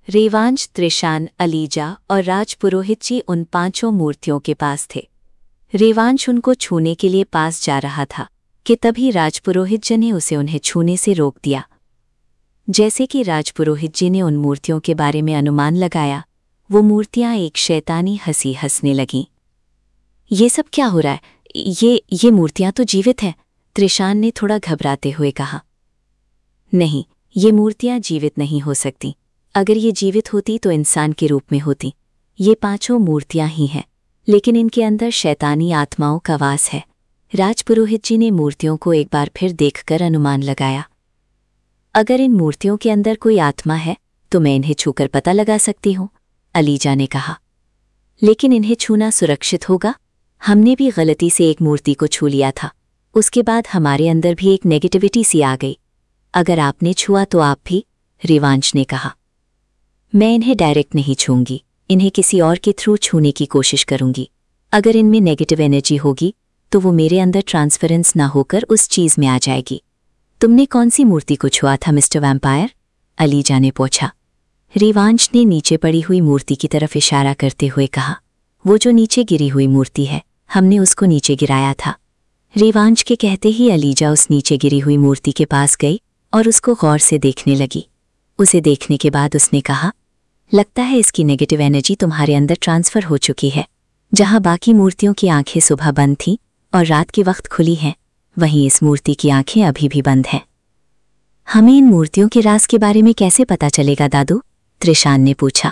Revansh, Trishan, ELISA और राजपुरोहित जी उन पांचों मूर्तियों के पास थे। रेवांश उनको छूने के लिए पास जा रहा था कि तभी राजपुरोहित जी ने उसे उन्हें छूने से रोक दिया। जैसे कि राजपुरोहित जी ने उन मूर्तियों के बारे में अनुमान लगाया, वो मूर्तियां एक शैतानी हंसी हंसने लगीं। ये सब क्या हो रहा है? ये मूर्तियां तो जीवित हैं, त्रिशान ने थोड़ा घबराते हुए कहा। नहीं, ये मूर्तियां जीवित नहीं हो सकती। अगर ये जीवित होती तो इंसान के रूप में होती। ये पांचों मूर्तियां ही हैं, लेकिन इनके अंदर शैतानी आत्माओं का वास है। राजपुरोहित जी ने मूर्तियों को एक बार फिर देखकर अनुमान लगाया। अगर इन मूर्तियों के अंदर कोई आत्मा है तो मैं इन्हें छूकर पता लगा सकती हूँ, अलीजा ने कहा। लेकिन इन्हें छूना सुरक्षित होगा? हमने भी गलती से एक मूर्ति को छू लिया था, उसके बाद हमारे अंदर भी एक नेगेटिविटी सी आ गई। अगर आपने छुआ तो आप भी, रेवांश ने कहा। मैं इन्हें डायरेक्ट नहीं छूंगी, इन्हें किसी और के थ्रू छूने की कोशिश करूंगी। अगर इनमें नेगेटिव एनर्जी होगी तो वो मेरे अंदर ट्रांसफरेंस ना होकर उस चीज में आ जाएगी। तुमने कौन सी मूर्ति को छुआ था मिस्टर वैम्पायर? अलीजा ने पूछा। रेवांश ने नीचे पड़ी हुई मूर्ति की तरफ इशारा करते हुए कहा। वो जो नीचे गिरी हुई मूर्ति है, हमने उसको नीचे गिराया था। रेवांश के कहते ही अलीजा उस नीचे गिरी हुई मूर्ति के पास गई और उसको गौर से देखने लगी। उसे देखने के बाद उसने कहा, लगता है इसकी नेगेटिव एनर्जी तुम्हारे अंदर ट्रांसफर हो चुकी है। जहां बाकी मूर्तियों की आंखें सुबह बंद थीं और रात के वक्त खुली हैं, वहीं इस मूर्ति की आंखें अभी भी बंद हैं। हमें इन मूर्तियों के राज के बारे में कैसे पता चलेगा दादू? त्रिशान ने पूछा।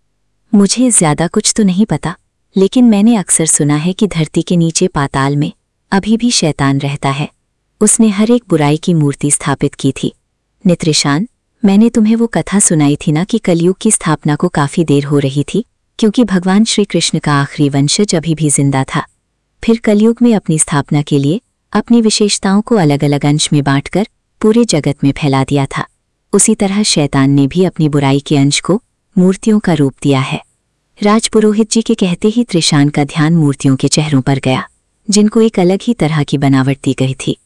मुझे ज्यादा कुछ तो नहीं पता, लेकिन मैंने अक्सर सुना है कि धरती के नीचे पाताल में अभी भी शैतान रहता है। उसने हर एक बुराई की मूर्ति स्थापित की थी। ने त्रिशान, मैंने तुम्हें वो कथा सुनाई थी ना कि कलयुग की स्थापना को काफी देर हो रही थी, क्योंकि भगवान श्री कृष्ण का आखिरी वंशज अभी भी जिंदा था। फिर कलयुग में अपनी स्थापना के लिए अपनी विशेषताओं को अलग अलग अंश में बांटकर पूरे जगत में फैला दिया था। उसी तरह शैतान ने भी अपनी बुराई के अंश को मूर्तियों का रूप दिया है। राजपुरोहित जी के कहते ही त्रिशान का ध्यान मूर्तियों के चेहरों पर गया, जिनको एक अलग ही तरह की बनावट दी गई थी।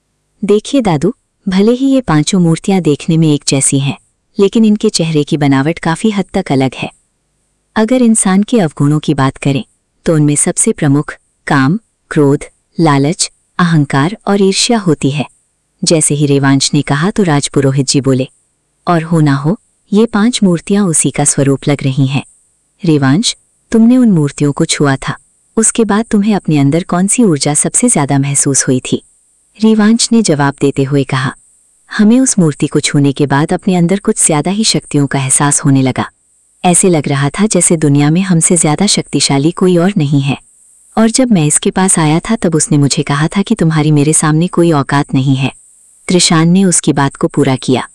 देखिए दादू, भले ही ये पांचों मूर्तियां देखने में एक जैसी हैं, लेकिन इनके चेहरे की बनावट काफी हद तक अलग है। अगर इंसान के अवगुणों की बात करें तो उनमें सबसे प्रमुख काम, क्रोध, लालच, अहंकार और ईर्ष्या होती है। जैसे ही रेवांश ने कहा तो राजपुरोहित जी बोले, और हो ना हो ये पांच मूर्तियां उसी का स्वरूप लग रही हैं। रेवांश, तुमने उन मूर्तियों को छुआ था, उसके बाद तुम्हें अपने अंदर कौन सी ऊर्जा सबसे ज्यादा महसूस हुई थी? रेवांश ने जवाब देते हुए कहा, हमें उस मूर्ति को छूने के बाद अपने अंदर कुछ ज्यादा ही शक्तियों का एहसास होने लगा। ऐसे लग रहा था जैसे दुनिया में हमसे ज्यादा शक्तिशाली कोई और नहीं है। और जब मैं इसके पास आया था तब उसने मुझे कहा था कि तुम्हारी मेरे सामने कोई औकात नहीं है। त्रिशान ने उसकी बात को पूरा किया।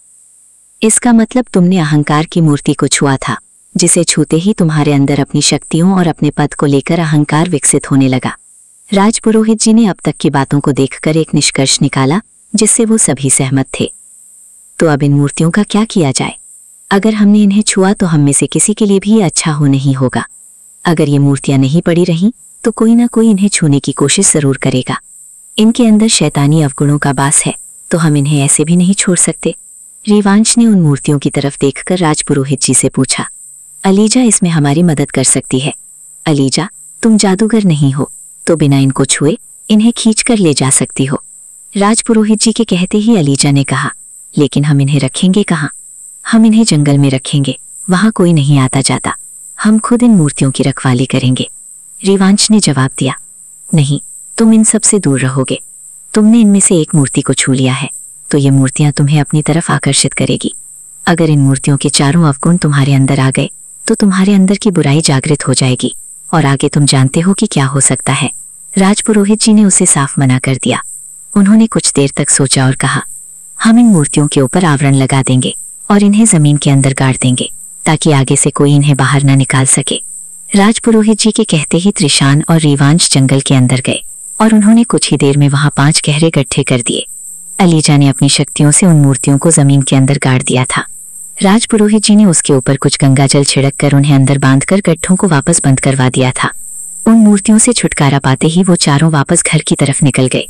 इसका मतलब तुमने अहंकार की मूर्ति को छुआ था, जिसे छूते ही तुम्हारे अंदर अपनी शक्तियों और अपने पद को लेकर अहंकार विकसित होने लगा। राजपुरोहित जी ने अब तक की बातों को देखकर एक निष्कर्ष निकाला, जिससे वो सभी सहमत थे। तो अब इन मूर्तियों का क्या किया जाए? अगर हमने इन्हें छुआ तो हम में से किसी के लिए भी अच्छा हो नहीं होगा। अगर ये मूर्तियां नहीं पड़ी रहीं तो कोई ना कोई इन्हें छूने की कोशिश जरूर करेगा। इनके अंदर शैतानी अवगुणों का वास है, तो हम इन्हें ऐसे भी नहीं छोड़ सकते। रेवांश ने उन मूर्तियों की तरफ देखकर राजपुरोहित जी से पूछा, अलीजा इसमें हमारी मदद कर सकती है। अलीजा, तुम जादूगर नहीं हो, तो बिना इनको छुए इन्हें खींचकर ले जा सकती हो। राजपुरोहित जी के कहते ही अलीजा ने कहा, लेकिन हम इन्हें रखेंगे कहाँ? हम इन्हें जंगल में रखेंगे, वहां कोई नहीं आता जाता। हम खुद इन मूर्तियों की रखवाली करेंगे। रेवांश ने जवाब दिया, नहीं, तुम इन सब से दूर रहोगे। तुमने इनमें से एक मूर्ति को छू लिया है, तो ये मूर्तियां तुम्हें अपनी तरफ आकर्षित करेगी। अगर इन मूर्तियों के चारों अवगुण तुम्हारे अंदर आ गए तो तुम्हारे अंदर की बुराई जागृत हो जाएगी, और आगे तुम जानते हो कि क्या हो सकता है। राजपुरोहित जी ने उसे साफ मना कर दिया। उन्होंने कुछ देर तक सोचा और कहा, हम इन मूर्तियों के ऊपर आवरण लगा देंगे और इन्हें जमीन के अंदर गाड़ देंगे, ताकि आगे से कोई इन्हें बाहर न निकाल सके। राजपुरोहित जी के कहते ही त्रिशान और रेवांश जंगल के अंदर गए और उन्होंने कुछ ही देर में वहां 5 गहरे गड्ढे कर दिए। अलीजा ने अपनी शक्तियों से उन मूर्तियों को जमीन के अंदर गाड़ दिया था। राजपुरोहित जी ने उसके ऊपर कुछ गंगा जल छिड़क कर उन्हें अंदर बांधकर गड्ढों को वापस बंद करवा दिया था। उन मूर्तियों से छुटकारा पाते ही वो चारों वापस घर की तरफ निकल गए।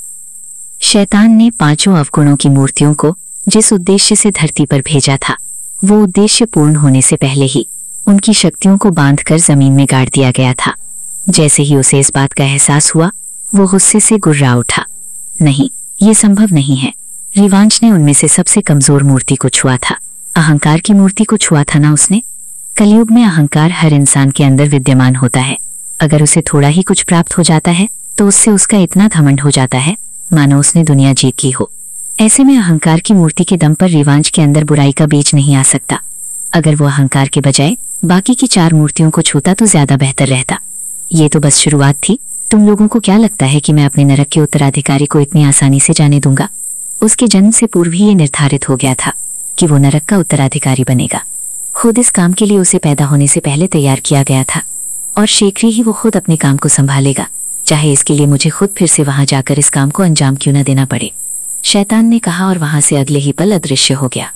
शैतान ने 5 अवगुणों की मूर्तियों को जिस उद्देश्य से धरती पर भेजा था, वो उद्देश्य पूर्ण होने से पहले ही उनकी शक्तियों को बांधकर जमीन में गाड़ दिया गया था। जैसे ही उसे इस बात का एहसास हुआ, वो गुस्से से गुर्रा उठा। नहीं, ये संभव नहीं है। रिवांश ने उनमें से सबसे कमजोर मूर्ति को छुआ था, अहंकार की मूर्ति को छुआ था ना उसने। कलयुग में अहंकार हर इंसान के अंदर विद्यमान होता है। अगर उसे थोड़ा ही कुछ प्राप्त हो जाता है तो उससे उसका इतना घमंड हो जाता है मानो उसने दुनिया जीत ली हो। ऐसे में अहंकार की मूर्ति के दम पर रिवांश के अंदर बुराई का बीज नहीं आ सकता। अगर वो अहंकार के बजाय बाकी की 4 मूर्तियों को छूता तो ज्यादा बेहतर रहता। ये तो बस शुरुआत थी। तुम लोगों को क्या लगता है कि मैं अपने नरक के उत्तराधिकारी को इतनी आसानी से जाने दूंगा? उसके जन्म से पूर्व ही ये निर्धारित हो गया था कि वो नरक का उत्तराधिकारी बनेगा। खुद इस काम के लिए उसे पैदा होने से पहले तैयार किया गया था और शीघ्र ही वो खुद अपने काम को संभालेगा, चाहे इसके लिए मुझे खुद फिर से वहां जाकर इस काम को अंजाम क्यों न देना पड़े। शैतान ने कहा और वहां से अगले ही पल अदृश्य हो गया।